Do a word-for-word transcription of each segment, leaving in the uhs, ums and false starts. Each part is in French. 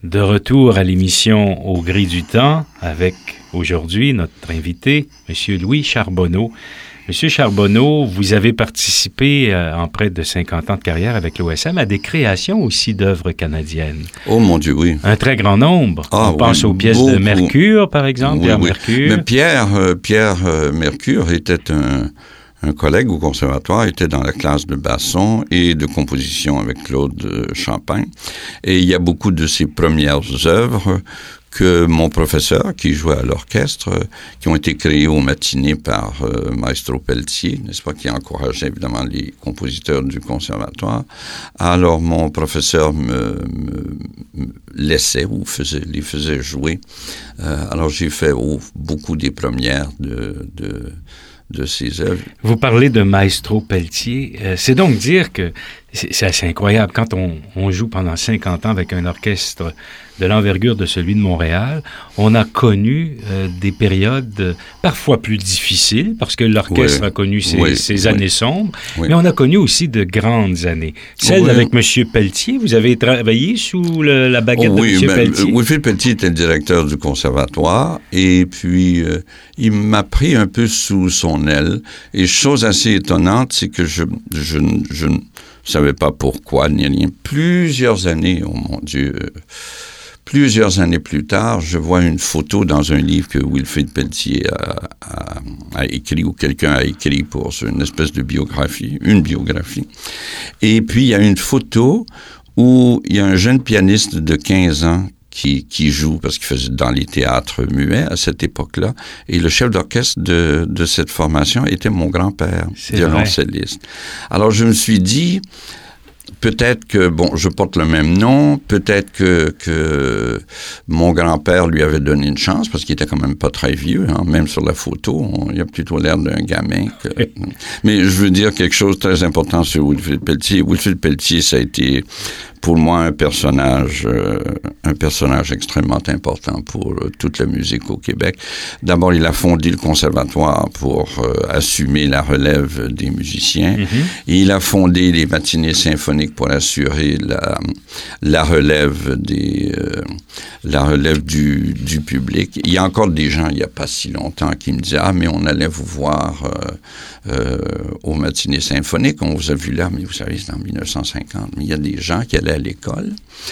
De retour à l'émission Au Gré du Temps avec aujourd'hui notre invité, M. Louis Charbonneau. M. Charbonneau, vous avez participé euh, en près de cinquante ans de carrière avec l'O S M à des créations aussi d'œuvres canadiennes. Oh mon Dieu, oui. Un très grand nombre. Ah, On pense oui, aux pièces beaucoup. de Mercure, par exemple, Oui, Pierre oui. Mercure. Mais Pierre, euh, Pierre euh, Mercure était un, un collègue au conservatoire, était dans la classe de basson et de composition avec Claude Champagne. Et il y a beaucoup de ses premières œuvres que mon professeur, qui jouait à l'orchestre, euh, qui ont été créés aux matinées par euh, Maestro Pelletier, n'est-ce pas, qui encourageait évidemment les compositeurs du conservatoire. Alors, mon professeur me, me, me laissait ou faisait, les faisait jouer. Euh, alors, j'ai fait oh, beaucoup des premières de... de de ses œuvres. Vous parlez de Maestro Pelletier. Euh, c'est donc dire que c'est, c'est assez incroyable. Quand on, on joue pendant cinquante ans avec un orchestre de l'envergure de celui de Montréal, on a connu euh, des périodes euh, parfois plus difficiles, parce que l'orchestre oui, a connu ses, oui, ses oui. années sombres, oui. mais on a connu aussi de grandes années. Celle oui. avec M. Pelletier, vous avez travaillé sous le, la baguette oh, oui, de M. ben, Pelletier? Wilfrid Pelletier était le directeur du conservatoire, et puis euh, il m'a pris un peu sous son aile. Et chose assez étonnante, c'est que je, je, je ne savais pas pourquoi, ni rien. Plusieurs années, oh mon Dieu... Euh, Plusieurs années plus tard, je vois une photo dans un livre que Wilfrid Pelletier a, a, a écrit, ou quelqu'un a écrit pour une espèce de biographie, une biographie. Et puis, il y a une photo où il y a un jeune pianiste de quinze ans qui, qui joue, parce qu'il faisait dans les théâtres muets à cette époque-là. Et le chef d'orchestre de, de cette formation était mon grand-père, violoncelliste. Alors, je me suis dit... Peut-être que, bon, je porte le même nom, peut-être que, que mon grand-père lui avait donné une chance, parce qu'il était quand même pas très vieux, hein, même sur la photo, on, il a plutôt l'air d'un gamin. Que, mais je veux dire quelque chose de très important sur Wilfrid Pelletier. Wilfrid Pelletier, ça a été pour moi un personnage, euh, un personnage extrêmement important pour euh, toute la musique au Québec. D'abord, il a fondé le conservatoire pour euh, assumer la relève des musiciens. Mm-hmm. Et il a fondé les matinées symphoniques pour assurer la, la relève des, euh, la relève du, du public. Il y a encore des gens, il n'y a pas si longtemps, qui me disaient « Ah, mais on allait vous voir euh, euh, aux matinées symphoniques. On vous a vu là, mais vous savez, c'est en dix-neuf cent cinquante. » Mais il y a des gens qui allaient à l'école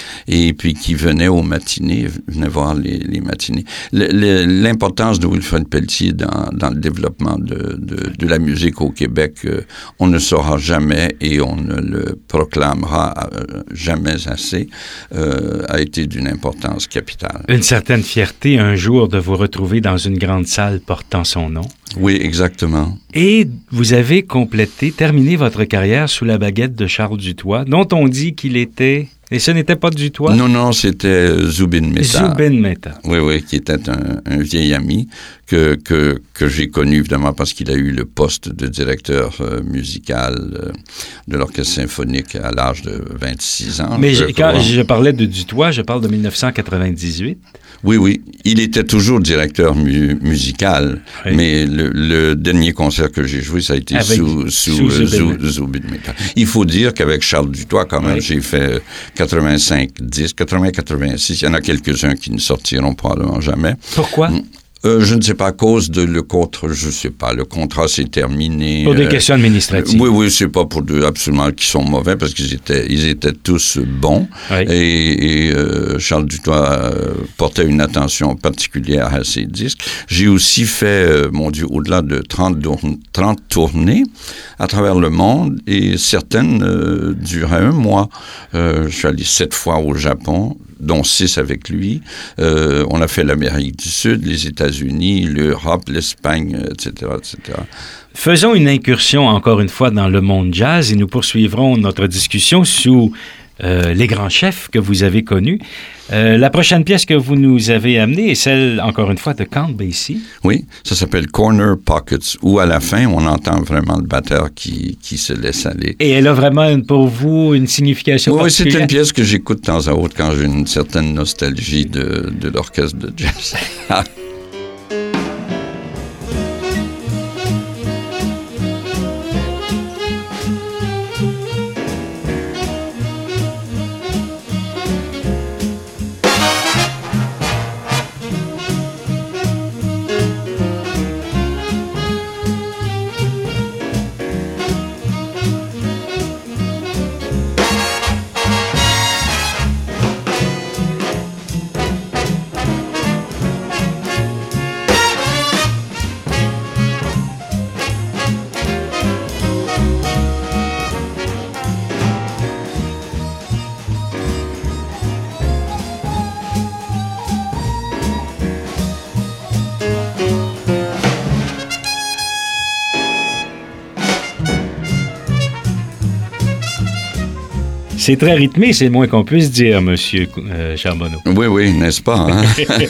et puis qui venaient aux matinées, venaient voir les, les matinées. Le, le, l'importance de Wilfrid Pelletier dans, dans le développement de, de, de la musique au Québec, euh, on ne saura jamais et on ne le proclamera euh, jamais assez, euh, a été d'une importance capitale. Une certaine fierté un jour de vous retrouver dans une grande salle portant son nom. Oui, exactement. Et vous avez complété, terminé votre carrière sous la baguette de Charles Dutoit, dont on dit qu'il était... Et ce n'était pas Dutoit? Non, non, c'était Zubin Mehta. Zubin Mehta. Oui, oui, qui était un, un vieil ami que, que, que j'ai connu, évidemment, parce qu'il a eu le poste de directeur euh, musical euh, de l'Orchestre symphonique à l'âge de vingt-six ans. Mais je, quand crois. je parlais de Dutoit, je parle de dix-neuf cent quatre-vingt-dix-huit. Oui, oui. Il était toujours directeur mu- musical, oui. Mais le, le dernier concert que j'ai joué, ça a été avec, sous, sous, sous Zubin. Zubin Mehta. Il faut dire qu'avec Charles Dutoit, quand même, oui. J'ai fait quatre-vingt-cinq disques, quatre-vingts quatre-vingt-six. Il y en a quelques-uns qui ne sortiront probablement jamais. Pourquoi? Euh, je ne sais pas, à cause de le contrat, je ne sais pas, le contrat s'est terminé. Pour des euh, questions administratives. Oui, oui, c'est pas pour deux absolument qui sont mauvais, parce qu'ils étaient, ils étaient tous bons. Oui. Et, et euh, Charles Dutoit euh, portait une attention particulière à ses disques. J'ai aussi fait, euh, mon Dieu, au-delà de trente, trente tournées à travers le monde, et certaines euh, duraient un mois. Euh, je suis allé sept fois au Japon, dont six avec lui. Euh, on a fait l'Amérique du Sud, les États-Unis, l'Europe, l'Espagne, et cetera, et cetera. Faisons une incursion encore une fois dans le monde jazz et nous poursuivrons notre discussion sous euh, les grands chefs que vous avez connus. Euh, la prochaine pièce que vous nous avez amenée est celle, encore une fois, de Count Basie. Oui, ça s'appelle Corner Pockets, où à la fin, on entend vraiment le batteur qui, qui se laisse aller. Et elle a vraiment pour vous une signification oui, particulière? Oui, c'est une pièce que j'écoute de temps à autre quand j'ai une certaine nostalgie de, de l'orchestre de jazz. C'est très rythmé, c'est le moins qu'on puisse dire, Monsieur euh, Charbonneau. Oui, oui, n'est-ce pas? Hein?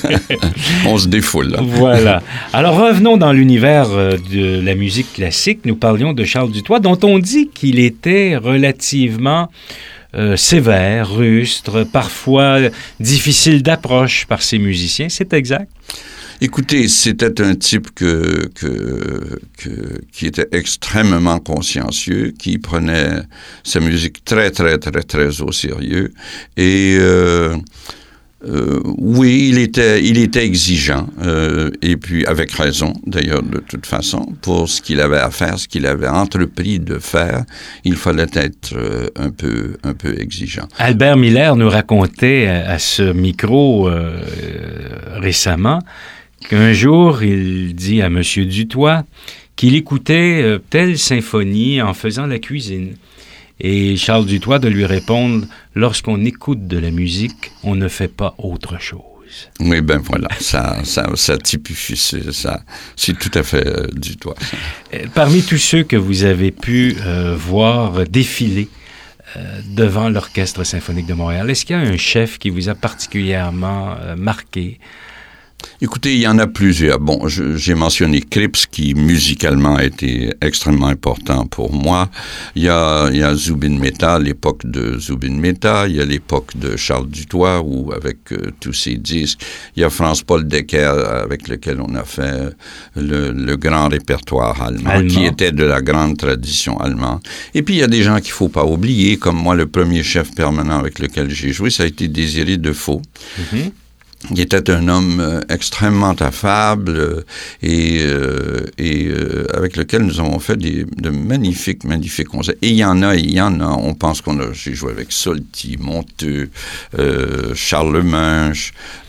On se défoule, là. Voilà. Alors, revenons dans l'univers euh, de la musique classique. Nous parlions de Charles Dutoit, dont on dit qu'il était relativement euh, sévère, rustre, parfois difficile d'approche par ses musiciens. C'est exact? Écoutez, c'était un type que, que, que, qui était extrêmement consciencieux, qui prenait sa musique très, très, très, très au sérieux. Et euh, euh, oui, il était, il était exigeant, euh, et puis avec raison, d'ailleurs, de toute façon, pour ce qu'il avait à faire, ce qu'il avait entrepris de faire, il fallait être euh, un peu, un peu exigeant. Albert Miller nous racontait à, à ce micro euh, récemment qu'un jour, il dit à M. Dutoit qu'il écoutait euh, telle symphonie en faisant la cuisine. Et Charles Dutoit de lui répondre, « Lorsqu'on écoute de la musique, on ne fait pas autre chose. » Oui, ben voilà, ça, ça, ça typifie, ça, c'est tout à fait euh, Dutoit. Parmi tous ceux que vous avez pu euh, voir défiler euh, devant l'Orchestre symphonique de Montréal, est-ce qu'il y a un chef qui vous a particulièrement euh, marqué? Écoutez, il y en a plusieurs. Bon, je, j'ai mentionné Krips, qui musicalement a été extrêmement important pour moi. Il y a, il y a Zubin Mehta, l'époque de Zubin Mehta. Il y a l'époque de Charles Dutoit, où avec euh, tous ses disques. Il y a Franz-Paul Decker, avec lequel on a fait le, le grand répertoire allemand, allemand, qui était de la grande tradition allemande. Et puis, il y a des gens qu'il faut pas oublier, comme moi, le premier chef permanent avec lequel j'ai joué, ça a été Désiré Defoe. Mm-hmm. Il était un homme euh, extrêmement affable euh, et, euh, et euh, avec lequel nous avons fait des, de magnifiques, magnifiques concerts. Et il y en a, il y en a. On pense qu'on a, j'ai joué avec Solti, Monteux, euh, Charles Lemanche,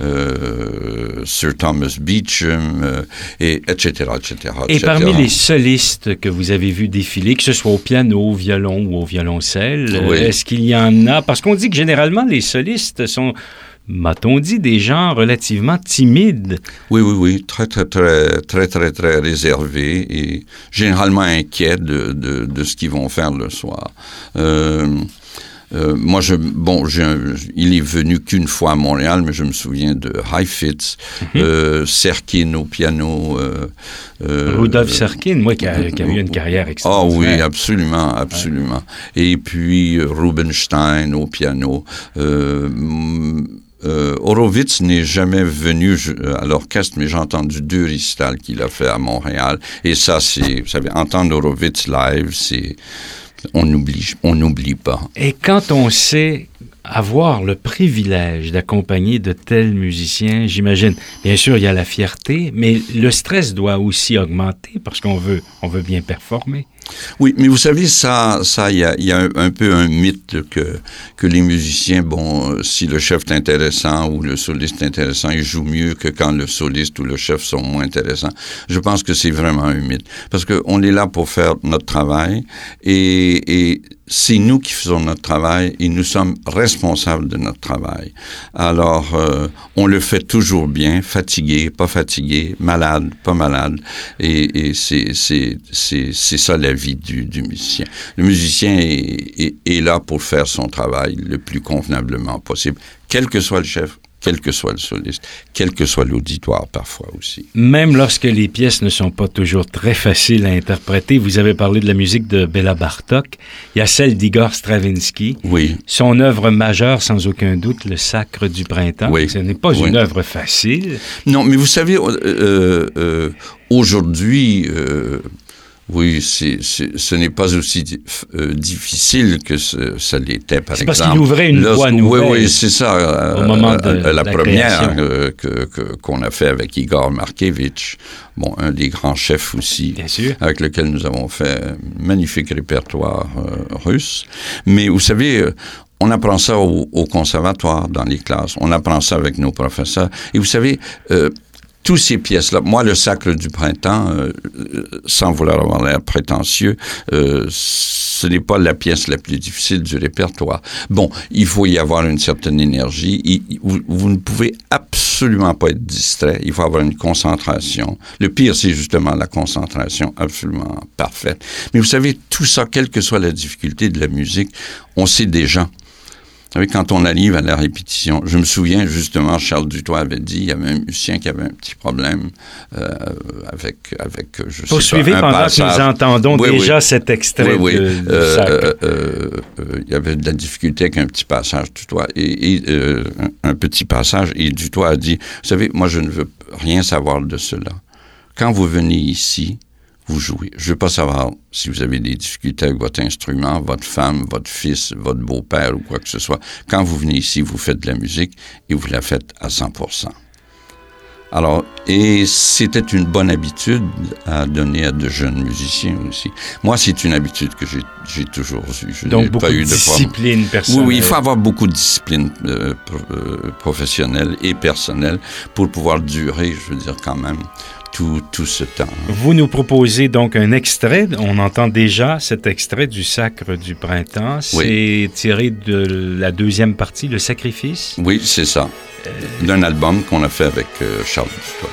euh, Sir Thomas Beecham, euh, et etc., et cetera. Et parmi les solistes que vous avez vus défiler, que ce soit au piano, au violon ou au violoncelle, oui. Est-ce qu'il y en a? Parce qu'on dit que généralement, les solistes sont... m'a-t-on dit, des gens relativement timides? Oui, oui, oui, très, très, très, très, très, très réservés et généralement inquiets de, de, de ce qu'ils vont faire le soir. Euh, euh, moi, je, bon, j'ai un, il est venu qu'une fois à Montréal, mais je me souviens de Heifetz, mm-hmm. euh, Serkin au piano. Euh, euh, Rudolf Serkin, moi, qui a, qui a eu une carrière extraordinaire. Ah oui, absolument, absolument. Ouais. Et puis Rubinstein au piano. Euh, Euh, Horowitz n'est jamais venu à l'orchestre, mais j'ai entendu deux récitals qu'il a fait à Montréal. Et ça, c'est, vous savez, entendre Horowitz live, c'est, on n'oublie, on n'oublie pas. Et quand on sait avoir le privilège d'accompagner de tels musiciens, j'imagine, bien sûr, il y a la fierté, mais le stress doit aussi augmenter parce qu'on veut, on veut bien performer. Oui, mais vous savez, ça, ça, il y a, y a un, un peu un mythe que, que les musiciens, bon, si le chef est intéressant ou le soliste est intéressant, ils jouent mieux que quand le soliste ou le chef sont moins intéressants. Je pense que c'est vraiment un mythe. Parce qu'on est là pour faire notre travail et, et c'est nous qui faisons notre travail et nous sommes responsables de notre travail. Alors, euh, on le fait toujours bien, fatigué, pas fatigué, malade, pas malade. Et, et c'est, c'est, c'est, c'est ça la vie du, du musicien. Le musicien est, est, est là pour faire son travail le plus convenablement possible, quel que soit le chef, quel que soit le soliste, quel que soit l'auditoire parfois aussi. Même lorsque les pièces ne sont pas toujours très faciles à interpréter, vous avez parlé de la musique de Béla Bartók, il y a celle d'Igor Stravinsky. Oui. Son œuvre majeure, sans aucun doute, Le Sacre du printemps. Oui. Ce n'est pas oui. une œuvre facile. Non, mais vous savez, euh, euh, aujourd'hui... Euh, Oui, c'est, c'est, ce n'est pas aussi euh, difficile que ce, ça l'était, par c'est exemple. C'est parce qu'il ouvrait une voie nouvelle. Oui, oui, c'est ça. Euh, au moment de euh, la, la première euh, que, que, qu'on a fait avec Igor Markevitch, bon, un des grands chefs aussi, bien sûr, avec lequel nous avons fait un magnifique répertoire euh, russe. Mais vous savez... Euh, on apprend ça au, au conservatoire, dans les classes. On apprend ça avec nos professeurs. Et vous savez... Euh, Toutes ces pièces-là, moi, le Sacre du printemps, euh, sans vouloir avoir l'air prétentieux, euh, ce n'est pas la pièce la plus difficile du répertoire. Bon, il faut y avoir une certaine énergie. Il, vous, vous ne pouvez absolument pas être distrait. Il faut avoir une concentration. Le pire, c'est justement la concentration absolument parfaite. Mais vous savez, tout ça, quelle que soit la difficulté de la musique, on sait déjà savez, quand on arrive à la répétition, je me souviens justement, Charles Dutoit avait dit, il y avait un musicien qui avait un petit problème euh, avec, avec, je sais Poursuivez pas, un pendant passage. que nous entendons oui, déjà oui. cet extrait oui, oui. de, du euh, sacre. Euh, euh, euh, il y avait de la difficulté avec un petit passage Dutoit, et, et euh, un, un petit passage, et Dutoit a dit, vous savez, moi je ne veux rien savoir de cela. Quand vous venez ici, vous jouez. Je ne veux pas savoir si vous avez des difficultés avec votre instrument, votre femme, votre fils, votre beau-père ou quoi que ce soit. Quand vous venez ici, vous faites de la musique et vous la faites à cent pour cent. Alors, et c'était une bonne habitude à donner à de jeunes musiciens aussi. Moi, c'est une habitude que j'ai, j'ai toujours eue. Je Donc, n'ai beaucoup pas de eu de discipline forme. personnelle. Oui, oui, il faut avoir beaucoup de discipline euh, euh, professionnelle et personnelle pour pouvoir durer, je veux dire, quand même, tout, tout ce temps. Vous nous proposez donc un extrait. On entend déjà cet extrait du Sacre du printemps. C'est oui. tiré de la deuxième partie, Le Sacrifice. Oui, c'est ça. Euh... D'un album qu'on a fait avec euh, Charles Dutoit.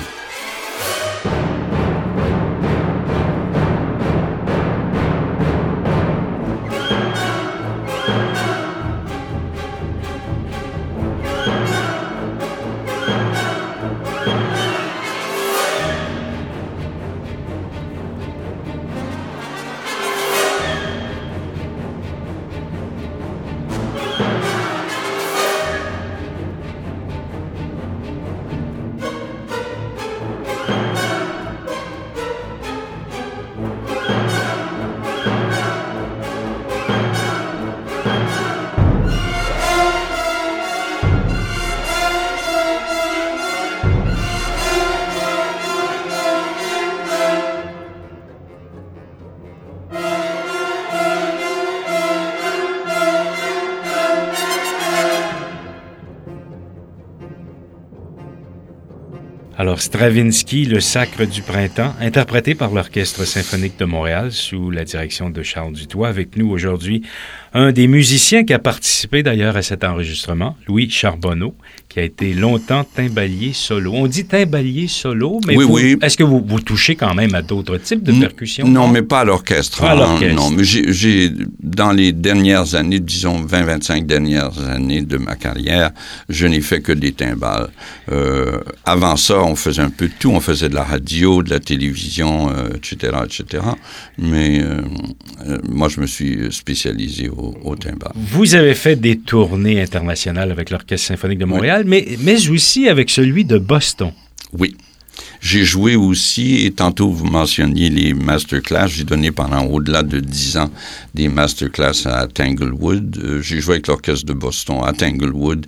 Alors, Stravinsky, Le Sacre du printemps, interprété par l'Orchestre symphonique de Montréal sous la direction de Charles Dutoit. Avec nous aujourd'hui, un des musiciens qui a participé d'ailleurs à cet enregistrement, Louis Charbonneau, qui a été longtemps timbalier solo. On dit timbalier solo, mais oui, vous, oui. est-ce que vous, vous touchez quand même à d'autres types de percussions? Non, mais pas à l'orchestre. Pas à l'orchestre. Non, mais j'ai, j'ai, dans les dernières années, disons vingt à vingt-cinq dernières années de ma carrière, je n'ai fait que des timbales. Euh, avant ça, on faisait un peu de tout. On faisait de la radio, de la télévision, euh, et cetera, et cetera. Mais euh, euh, moi, je me suis spécialisé au, au timbale. Vous avez fait des tournées internationales avec l'Orchestre symphonique de Montréal, oui. mais, mais aussi avec celui de Boston. Oui. J'ai joué aussi, et tantôt vous mentionniez les masterclass, j'ai donné pendant au-delà de dix ans des masterclass à Tanglewood. Euh, j'ai joué avec l'Orchestre de Boston à Tanglewood,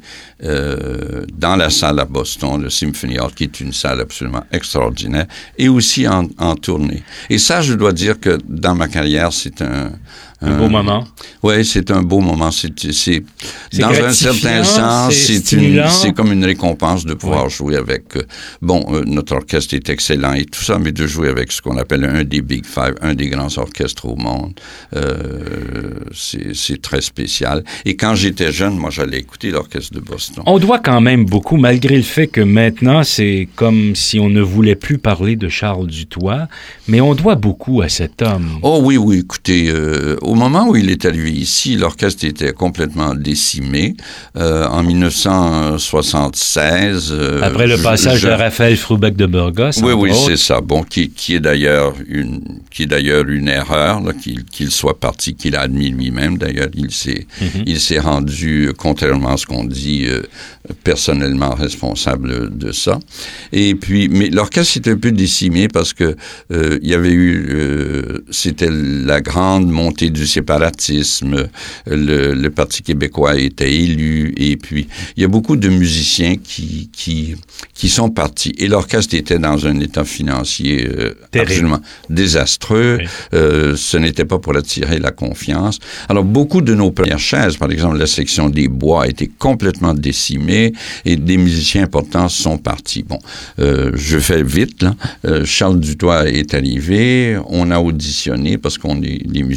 euh, dans la salle à Boston, le Symphony Hall, qui est une salle absolument extraordinaire, et aussi en, en tournée. Et ça, je dois dire que dans ma carrière, c'est un... Un euh, beau moment. Oui, c'est un beau moment. C'est, c'est, c'est dans un certain sens, c'est, c'est, une, c'est comme une récompense de pouvoir oui. jouer avec... Euh, bon, euh, notre orchestre est excellent et tout ça, mais de jouer avec ce qu'on appelle un des Big Five, un des grands orchestres au monde, euh, c'est, c'est très spécial. Et quand j'étais jeune, moi, j'allais écouter l'Orchestre de Boston. On doit quand même beaucoup, malgré le fait que maintenant, c'est comme si on ne voulait plus parler de Charles Dutoit, mais on doit beaucoup à cet homme. Oh oui, oui, écoutez... Euh, Au moment où il est arrivé ici, l'orchestre était complètement décimé. Euh, en dix-neuf cent soixante-seize... Euh, Après le passage je, je... de Raphaël Froubeck de Burgos. Oui, oui, autres. c'est ça. Bon, qui, qui est d'ailleurs une, qui est d'ailleurs une erreur, là, qu'il, qu'il soit parti, qu'il a admis lui-même. D'ailleurs, il s'est, mm-hmm. il s'est rendu, contrairement à ce qu'on dit, euh, personnellement responsable de ça. Et puis, mais l'orchestre était un peu décimé parce que euh, il y avait eu, euh, c'était la grande montée du séparatisme, le, le Parti québécois était élu, et puis il y a beaucoup de musiciens qui, qui, qui sont partis. Et l'orchestre était dans un état financier euh, absolument désastreux. Oui. Euh, ce n'était pas pour attirer la confiance. Alors, beaucoup de nos premières chaises, par exemple, la section des bois, a été complètement décimée, et des musiciens importants sont partis. Bon, euh, je fais vite, là. Euh, Charles Dutoit est arrivé, on a auditionné, parce qu'on est, les musiciens sont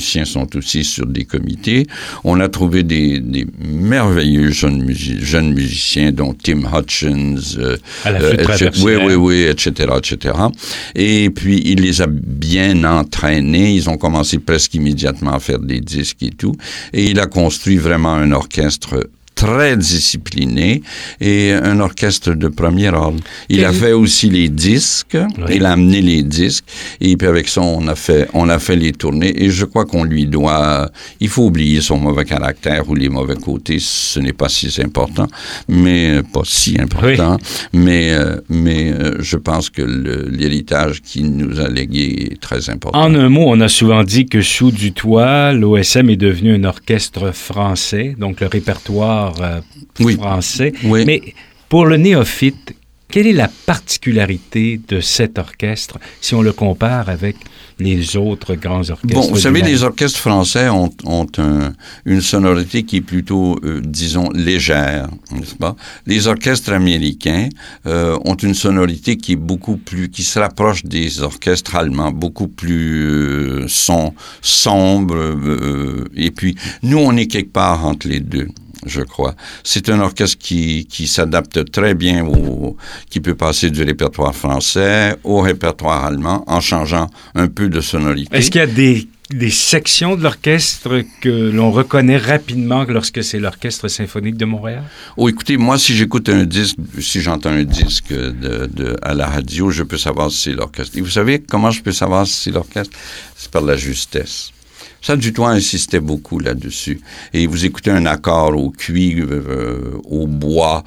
sont aussi sur des comités. On a trouvé des, des merveilleux jeunes, musi- jeunes musiciens, dont Tim Hutchins, euh, à la flûte euh, traversière. oui, oui, oui, et cetera, et cetera. Et puis, il les a bien entraînés. Ils ont commencé presque immédiatement à faire des disques et tout. Et il a construit vraiment un orchestre très discipliné et un orchestre de premier ordre. Il a fait aussi les disques, oui. Il a amené les disques et puis avec ça, on a fait, on a fait les tournées et je crois qu'on lui doit, il faut oublier son mauvais caractère ou les mauvais côtés, ce n'est pas si important, mais pas si important, oui. mais, euh, mais euh, je pense que le, l'héritage qu'il nous a légué est très important. En un mot, on a souvent dit que sous du toit, l'O S M est devenu un orchestre français, donc le répertoire Euh, oui. français. Oui. Mais pour le néophyte, quelle est la particularité de cet orchestre si on le compare avec les autres grands orchestres? Bon, vous savez, les orchestres français ont, ont un, une sonorité qui est plutôt, euh, disons, légère, n'est-ce pas? Les orchestres américains euh, ont une sonorité qui est beaucoup plus, qui se rapproche des orchestres allemands, beaucoup plus euh, son, sombre. Euh, et puis, nous, on est quelque part entre les deux. Je crois. C'est un orchestre qui, qui s'adapte très bien au, qui peut passer du répertoire français au répertoire allemand en changeant un peu de sonorité. Est-ce qu'il y a des, des sections de l'orchestre que l'on reconnaît rapidement lorsque c'est l'Orchestre symphonique de Montréal? Oh, écoutez, moi, si j'écoute un disque, si j'entends un disque de, de, à la radio, je peux savoir si c'est l'orchestre. Et vous savez comment je peux savoir si c'est l'orchestre? C'est par la justesse. Charles Dutoit insistait beaucoup là-dessus. Et vous écoutez un accord au cuivre, euh, au bois,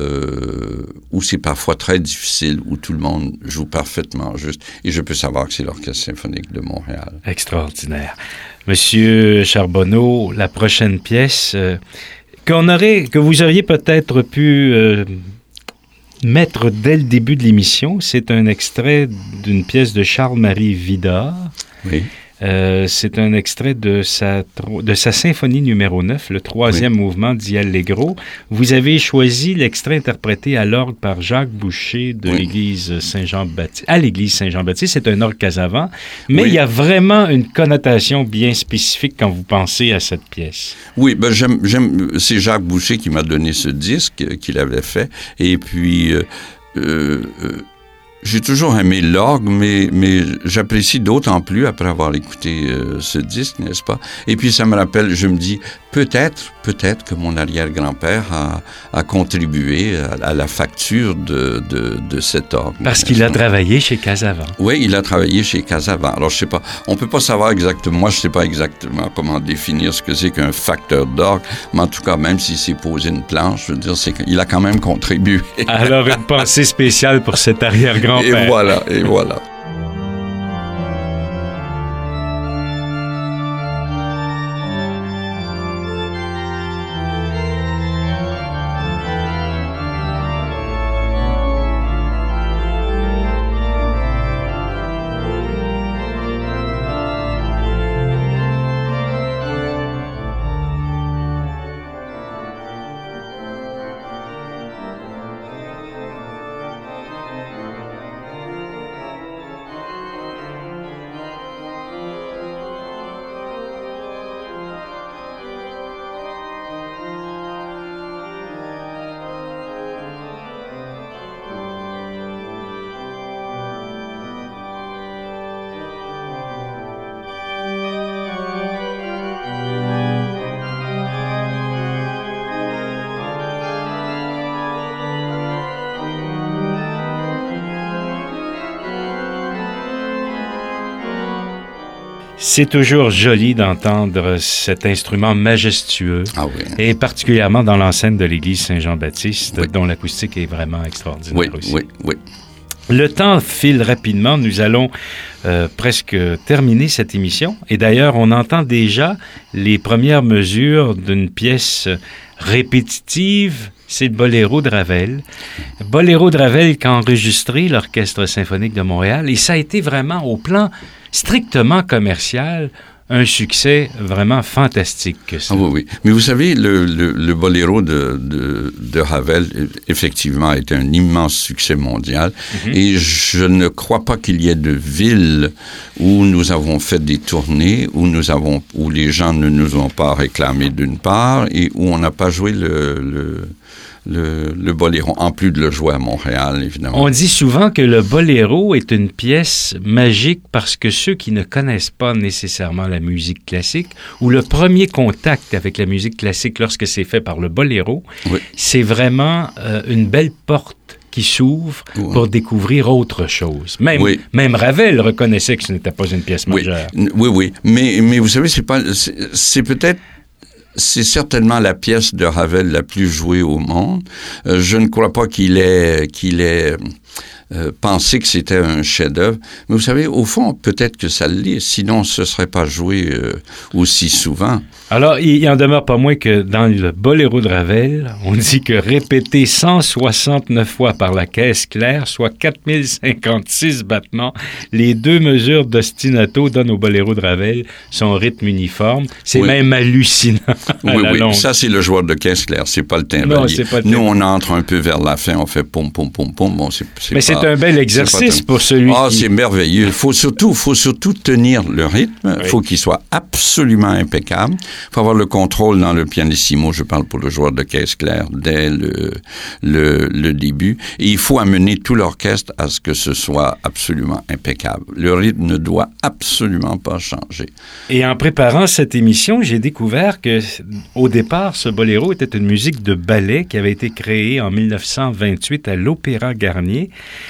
euh, où c'est parfois très difficile, où tout le monde joue parfaitement juste. Et je peux savoir que c'est l'Orchestre symphonique de Montréal. Extraordinaire. Monsieur Charbonneau, la prochaine pièce euh, qu'on aurait, que vous auriez peut-être pu euh, mettre dès le début de l'émission, c'est un extrait d'une pièce de Charles-Marie Widor. Oui. Euh, c'est un extrait de sa, de sa symphonie numéro neuf, le troisième oui. mouvement d'Allegro. Vous avez choisi l'extrait interprété à l'orgue par Jacques Boucher de oui. l'église Saint-Jean-Baptiste. À l'église Saint-Jean-Baptiste, c'est un orgue Casavant, mais oui. il y a vraiment une connotation bien spécifique quand vous pensez à cette pièce. Oui, ben j'aime, j'aime, c'est Jacques Boucher qui m'a donné ce disque qu'il avait fait, et puis... Euh, euh, J'ai toujours aimé l'orgue, mais, mais j'apprécie d'autant plus après avoir écouté euh, ce disque, n'est-ce pas? Et puis ça me rappelle, je me dis, peut-être, peut-être que mon arrière-grand-père a, a contribué à, à la facture de, de, de cet orgue. Parce qu'il a travaillé chez Casavant. Oui, il a travaillé chez Casavant. Alors, je sais pas, on peut pas savoir exactement, moi je sais pas exactement comment définir ce que c'est qu'un facteur d'orgue, mais en tout cas, même s'il s'est posé une planche, je veux dire, c'est qu'il a quand même contribué. Alors, une pensée spéciale pour cet arrière-grand-père. Et voilà, et voilà. C'est toujours joli d'entendre cet instrument majestueux, ah oui. et particulièrement dans l'enceinte de l'église Saint-Jean-Baptiste, oui. dont l'acoustique est vraiment extraordinaire oui, aussi. Oui, oui. Le temps file rapidement, nous allons euh, presque terminer cette émission, et d'ailleurs, on entend déjà les premières mesures d'une pièce répétitive, c'est le Boléro de Ravel. Boléro de Ravel qu'a enregistré l'Orchestre symphonique de Montréal, et ça a été vraiment au plan strictement commercial, un succès vraiment fantastique. Que ça. Ah oui, oui. Mais vous savez, le, le, le boléro de, de, de Ravel, effectivement, a été un immense succès mondial. Mm-hmm. Et je ne crois pas qu'il y ait de ville où nous avons fait des tournées, où, nous avons, où les gens ne nous ont pas réclamé d'une part, et où on n'a pas joué le... le Le, le boléro, en plus de le jouer à Montréal, évidemment. On dit souvent que le boléro est une pièce magique parce que ceux qui ne connaissent pas nécessairement la musique classique, ou le premier contact avec la musique classique lorsque c'est fait par le boléro, oui. c'est vraiment euh, une belle porte qui s'ouvre oui. pour découvrir autre chose. Même, oui. même Ravel reconnaissait que ce n'était pas une pièce majeure. Oui, oui, oui. Mais, mais vous savez, c'est pas, c'est, c'est peut-être C'est certainement la pièce de Ravel la plus jouée au monde. Euh, je ne crois pas qu'il ait, qu'il ait euh, pensé que c'était un chef-d'œuvre. Mais vous savez, au fond, peut-être que ça l'est. Sinon, ce ne serait pas joué euh, aussi souvent. Alors, il en demeure pas moins que dans le boléro de Ravel, on dit que répété cent soixante-neuf fois par la caisse claire, soit quatre mille cinquante-six battements, les deux mesures d'ostinato donnent au boléro de Ravel son rythme uniforme. C'est oui. même hallucinant. Oui, oui. Longue. Ça, c'est le joueur de caisse claire. C'est pas le timbalier. Non, c'est pas le Nous, on entre un peu vers la fin, on fait pom, pom, pom, pom. Bon, c'est, c'est Mais pas, c'est un bel exercice un... pour celui ah, qui... c'est merveilleux. Il faut surtout, faut surtout tenir le rythme. Il oui. faut qu'il soit absolument impeccable. Il faut avoir le contrôle dans le pianissimo. Je parle pour le joueur de caisse claire dès le, le, le début. Et il faut amener tout l'orchestre à ce que ce soit absolument impeccable. Le rythme ne doit absolument pas changer. Et en préparant cette émission, j'ai découvert que au départ, ce boléro était une musique de ballet qui avait été créée en dix-neuf cent vingt-huit à l'Opéra Garnier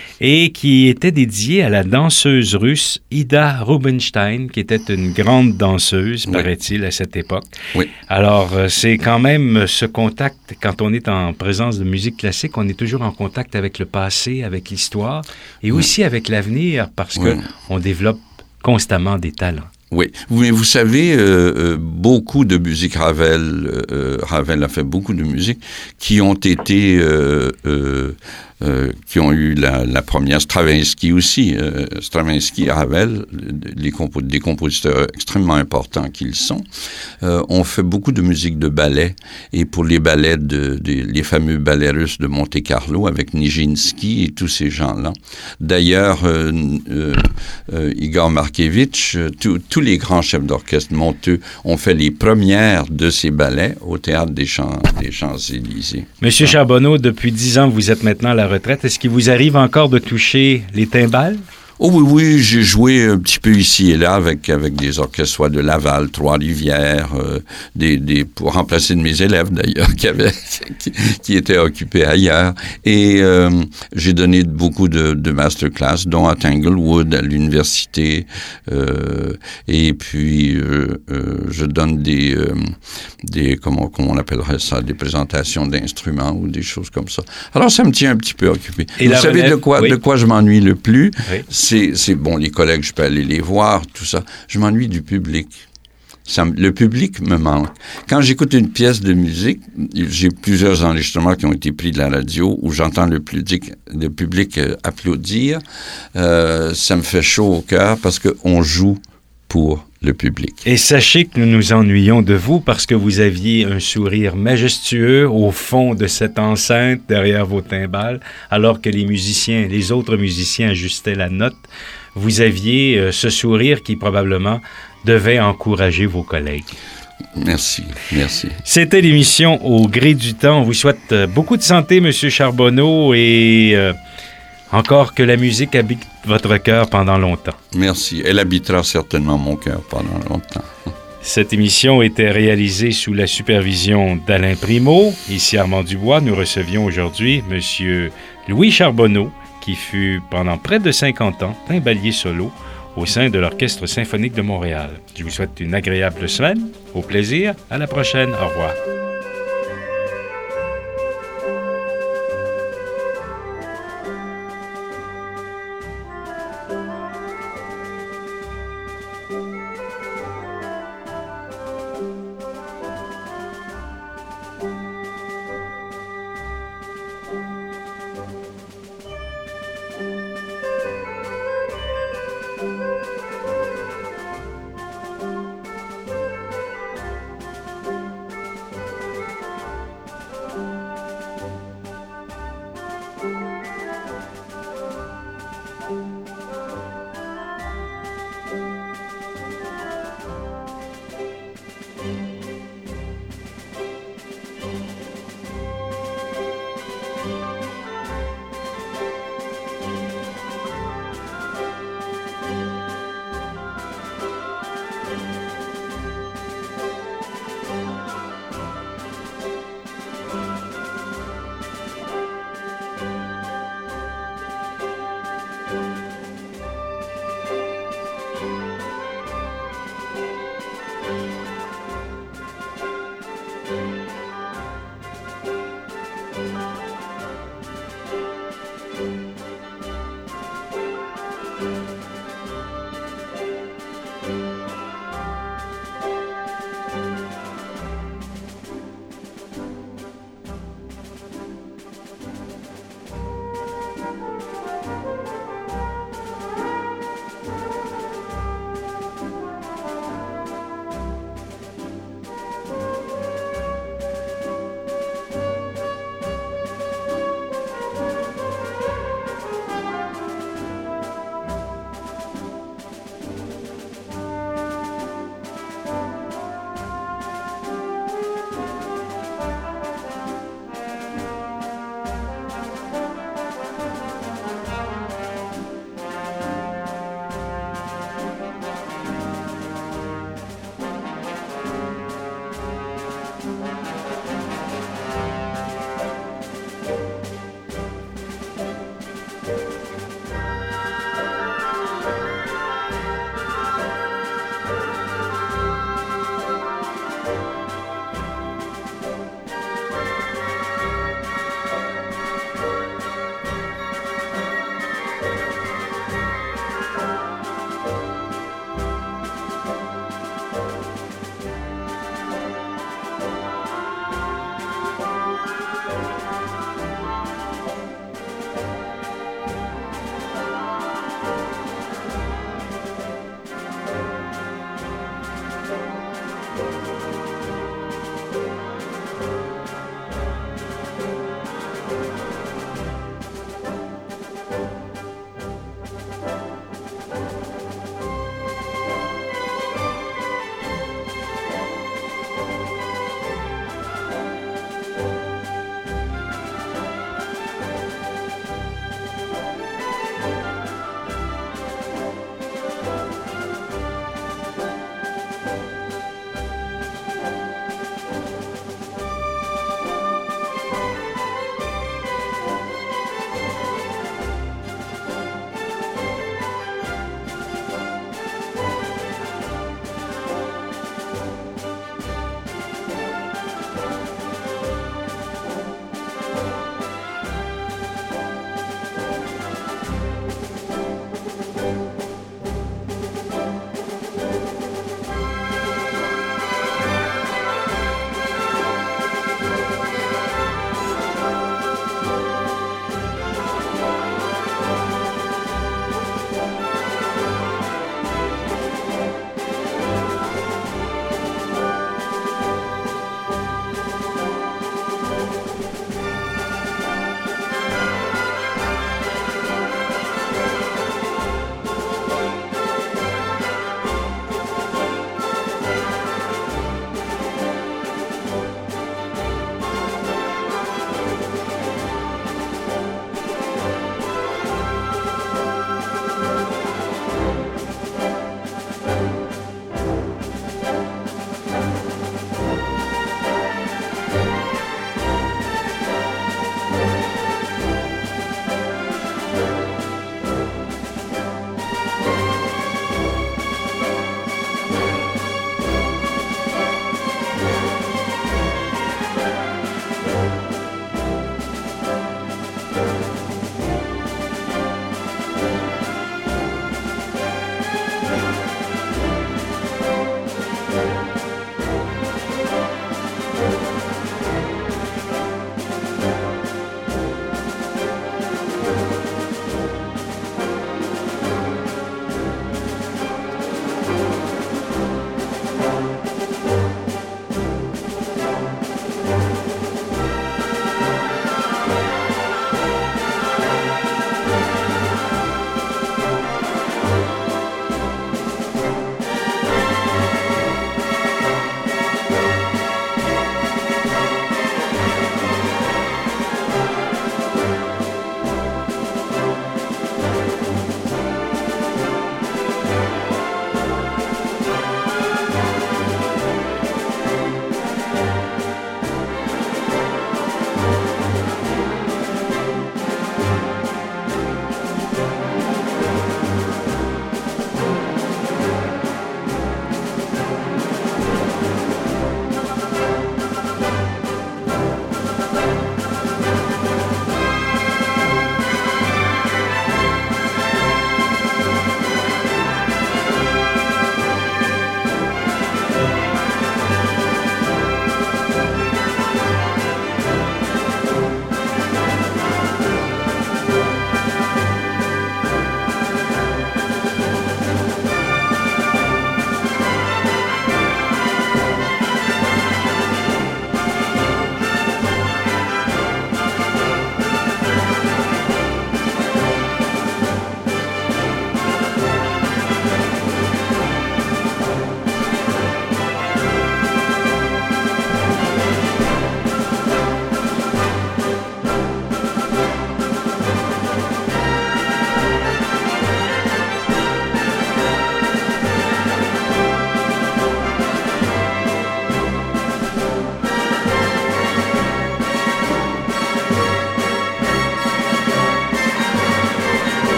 et qui était dédiée à la danseuse russe Ida Rubinstein, qui était une grande danseuse, oui. paraît-il, à cette époque. Oui. Alors, c'est quand même ce contact, quand on est en présence de musique classique, on est toujours en contact avec le passé, avec l'histoire et oui. aussi avec l'avenir, parce oui. qu'on développe constamment des talents. Oui, mais vous savez, euh, euh, beaucoup de musique Ravel, euh, Ravel a fait beaucoup de musique qui ont été, euh, euh, euh, qui ont eu la, la première, Stravinsky aussi, euh, Stravinsky et Ravel, les compo- des compositeurs extrêmement importants qu'ils sont, euh, ont fait beaucoup de musique de ballet, et pour les ballets, de, de, les fameux ballets russes de Monte-Carlo avec Nijinsky et tous ces gens-là. D'ailleurs, euh, euh, euh, Igor Markevitch, tout, tous les grands chefs d'orchestre monteux ont fait les premières de ces ballets au Théâtre des, Champs, des Champs-Élysées. Monsieur ah. Charbonneau, depuis dix ans, vous êtes maintenant à la retraite. Est-ce qu'il vous arrive encore de toucher les timbales? Oh oui, oui, j'ai joué un petit peu ici et là avec, avec des orchestres, soit de Laval, Trois-Rivières, euh, des, des, pour remplacer de mes élèves d'ailleurs, qui, avaient, qui, qui étaient occupés ailleurs. Et euh, j'ai donné beaucoup de, de masterclass, dont à Tanglewood, à l'université. Euh, et puis, euh, euh, je donne des, euh, des comment, comment on appellerait ça, des présentations d'instruments ou des choses comme ça. Alors, ça me tient un petit peu occupé. Et vous savez relève, de quoi, oui. de quoi je m'ennuie le plus? Oui. C'est, c'est bon, les collègues, je peux aller les voir, tout ça. Je m'ennuie du public. Ça, le public me manque. Quand j'écoute une pièce de musique, j'ai plusieurs enregistrements qui ont été pris de la radio où j'entends le public, le public euh, applaudir. Euh, ça me fait chaud au cœur parce qu'on joue pour le public. Et sachez que nous nous ennuyons de vous parce que vous aviez un sourire majestueux au fond de cette enceinte derrière vos timbales, alors que les musiciens, les autres musiciens ajustaient la note. Vous aviez euh, ce sourire qui probablement devait encourager vos collègues. Merci, merci. C'était l'émission Au gré du temps. On vous souhaite beaucoup de santé, Monsieur Charbonneau, et euh, encore que la musique habite votre cœur pendant longtemps. Merci. Elle habitera certainement mon cœur pendant longtemps. Cette émission était réalisée sous la supervision d'Alain Primo. Ici Armand Dubois, nous recevions aujourd'hui M. Louis Charbonneau, qui fut pendant près de cinquante ans timbalier solo au sein de l'Orchestre symphonique de Montréal. Je vous souhaite une agréable semaine. Au plaisir. À la prochaine. Au revoir.